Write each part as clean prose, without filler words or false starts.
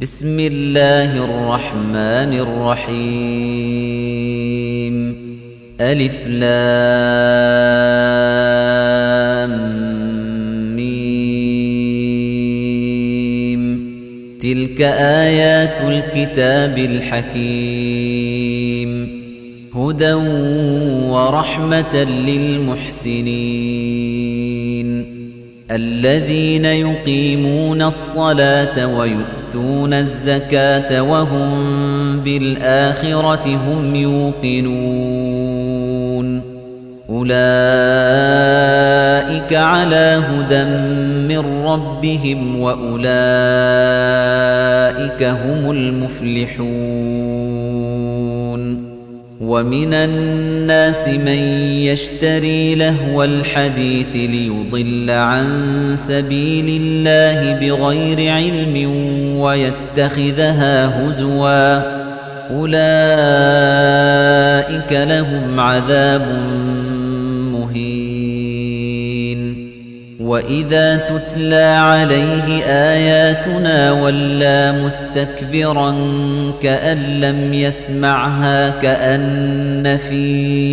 بسم الله الرحمن الرحيم ألف لام ميم تلك آيات الكتاب الحكيم هدى ورحمة للمحسنين الذين يقيمون الصلاة ويؤتون الزكاة وهم بالآخرة هم يوقنون أولئك على هدى من ربهم وأولئك هم المفلحون ومن الناس من يشتري لهو الحديث ليضل عن سبيل الله بغير علم ويتخذها هزوا أولئك لهم عذاب مهين وإذا تتلى عليه آياتنا ولى مستكبرا كأن لم يسمعها كأن في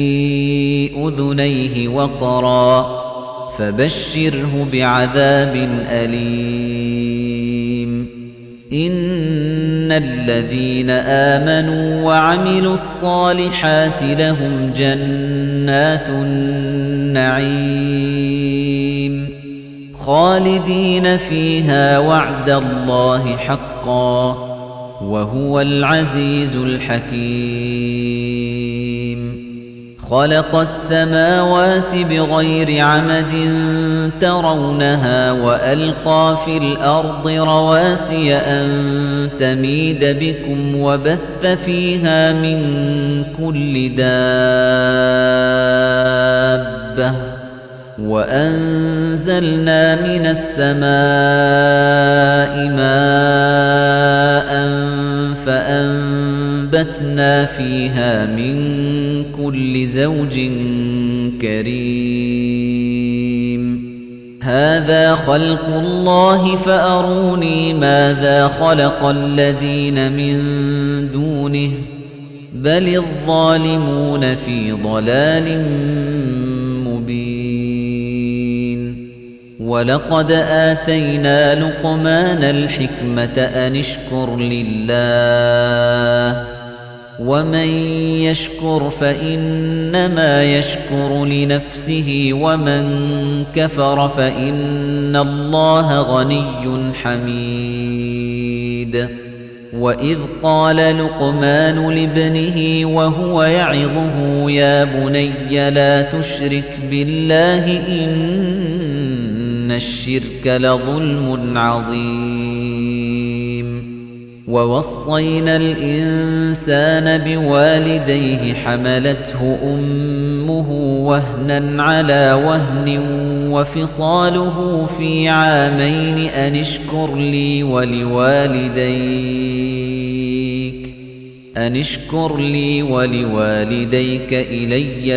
أذنيه وقرا فبشره بعذاب أليم إن الذين آمنوا وعملوا الصالحات لهم جنات النعيم خالدين فيها وعد الله حقا وهو العزيز الحكيم خلق السماوات بغير عمد ترونها وألقى في الأرض رواسي أن تميد بكم وبث فيها من كل دابة وأنزلنا من السماء ماء فأنبتنا فيها من كل زوج كريم هذا خلق الله فأروني ماذا خلق الذين من دونه بل الظالمون في ضلال ولقد آتينا لقمان الحكمة أن اشكر لله ومن يشكر فإنما يشكر لنفسه ومن كفر فإن الله غني حميد وإذ قال لقمان لابنه وهو يعظه يا بني لا تشرك بالله إن الشرك لظلم عظيم ووصينا الإنسان بوالديه حملته أمه وهنا على وهن وفصاله في عامين أن اشكر لي ولوالديك إلي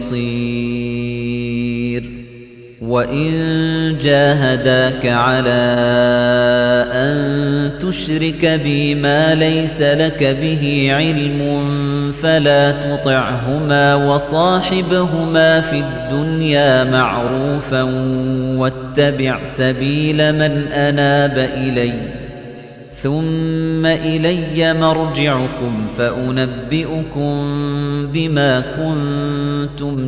المصير وإن جاهداك على أن تشرك بي ما ليس لك به علم فلا تطعهما وصاحبهما في الدنيا معروفا واتبع سبيل من أناب إلي ثم إلي مرجعكم فأنبئكم بما كنتم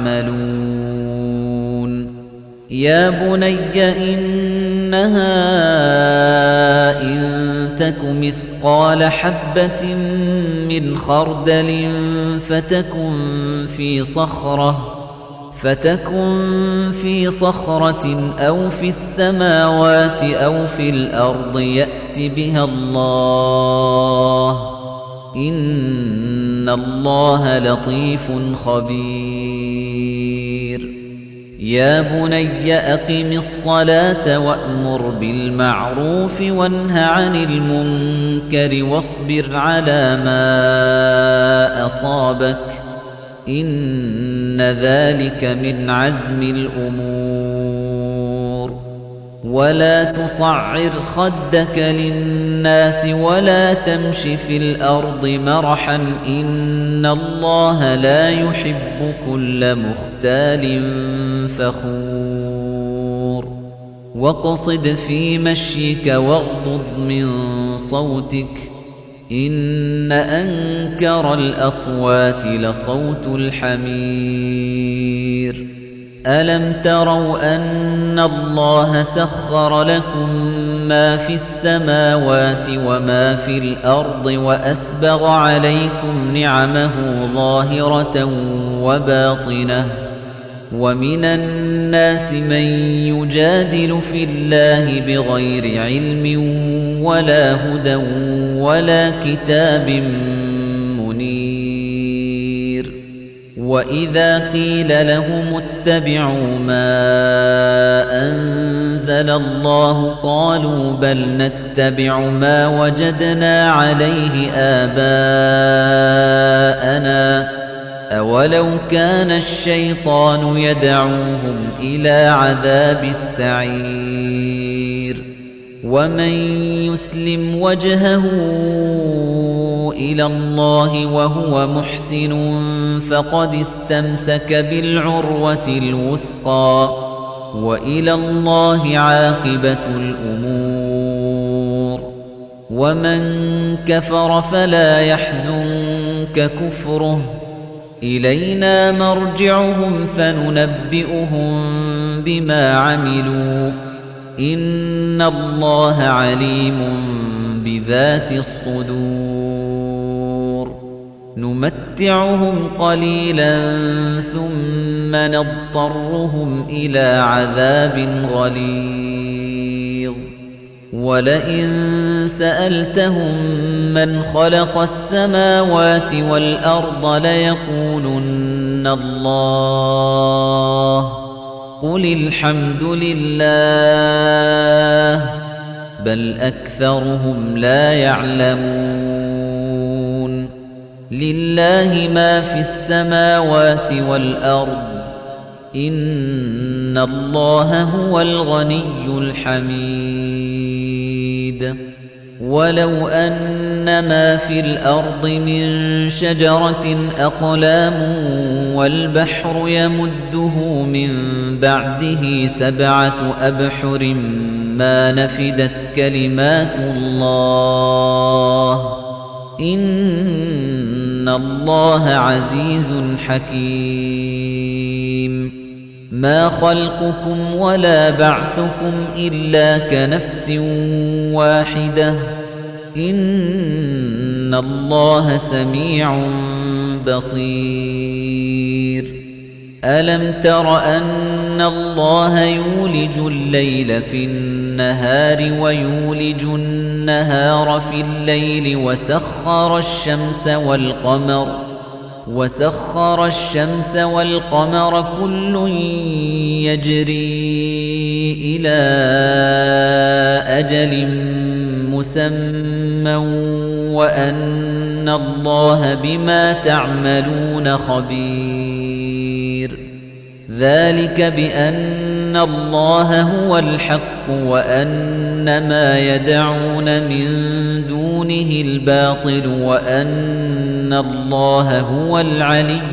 تعملون يا بني إنها إن تك مثقال حبة من خردل فتكن في صخرة أو في السماوات أو في الأرض يأت بها الله إن الله لطيف خبير يا بني أقم الصلاة وأمر بالمعروف وانه عن المنكر واصبر على ما أصابك إن ذلك من عزم الأمور ولا تصعر خدك للناس ولا تمش في الأرض مرحا إن الله لا يحب كل مختال فخور واقصد في مشيك واغضض من صوتك إن أنكر الأصوات لصوت الحمير ألم تروا أن الله سخر لكم ما في السماوات وما في الأرض وأسبغ عليكم نعمه ظاهرة وباطنة ومن الناس من يجادل في الله بغير علم ولا هدى ولا كتاب منير وإذا قيل لهم اتبعوا ما أنزل الله قالوا بل نتبع ما وجدنا عليه آباءنا أولو كان الشيطان يدعوهم إلى عذاب السعير ومن يسلم وجهه إلى الله وهو محسن فقد استمسك بالعروة الوثقى وإلى الله عاقبة الأمور ومن كفر فلا يحزنك كفره إلينا مرجعهم فننبئهم بما عملوا إن الله عليم بذات الصدور نمتعهم قليلا ثم نضطرهم إلى عذاب غليظ ولئن سألتهم من خلق السماوات والأرض ليقولن الله قل الحمد لله بل أكثرهم لا يعلمون لله ما في السماوات والأرض إن الله هو الغني الحميد ولو أن ما في الأرض من شجرة أقلام والبحر يمده من بعده 7 أبحر ما نفدت كلمات الله إن الله عزيز حكيم ما خلقكم ولا بعثكم إلا كنفس واحدة إن الله سميع بصير ألم تر أن الله يولج الليل في النهار ويولج النهار في الليل وسخر الشمس والقمر كل يجري إلى أجل مسمى وأن الله بما تعملون خبير ذلك بأن الله هو الحق وأن ما يدعون من دونه الباطل وأن الله هو العلي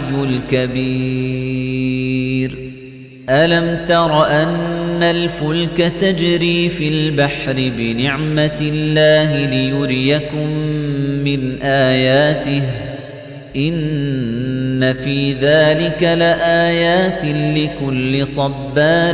الكبير ألم تر أن الفلك تجري في البحر بنعمة الله ليريكم من آياته إن في ذلك لآيات لكل صبار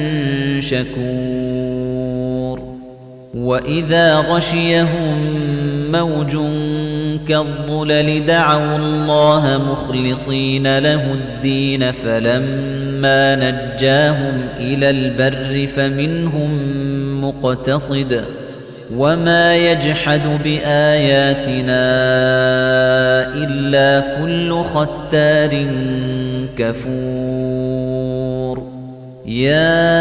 شكور وإذا غشيهم موج كالظلل دعوا الله مخلصين له الدين فلما نجاهم إلى البر فمنهم مقتصد وما يجحد بآياتنا إلا كل ختار كفور يا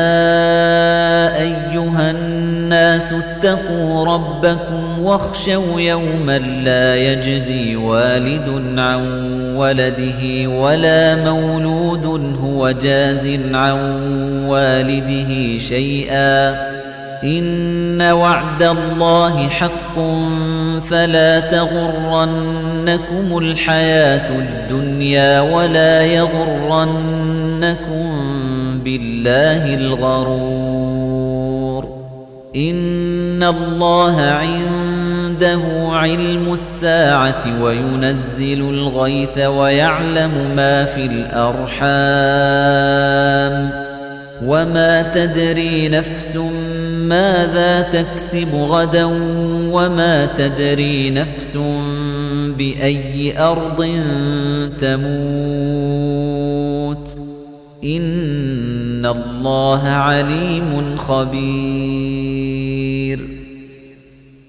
أيها الناس اتقوا ربكم واخشوا يوما لا يجزي والد عن ولده ولا مولود هو جاز عن والده شيئا إن وعد الله حق فلا تغرنكم الحياة الدنيا ولا يغرنكم بالله الغرور إن الله عنده علم الساعة وينزل الغيث ويعلم ما في الأرحام وما تدري نفس ماذا تكسب غدا وما تدري نفس بأي أرض تموت إن الله عليم خبير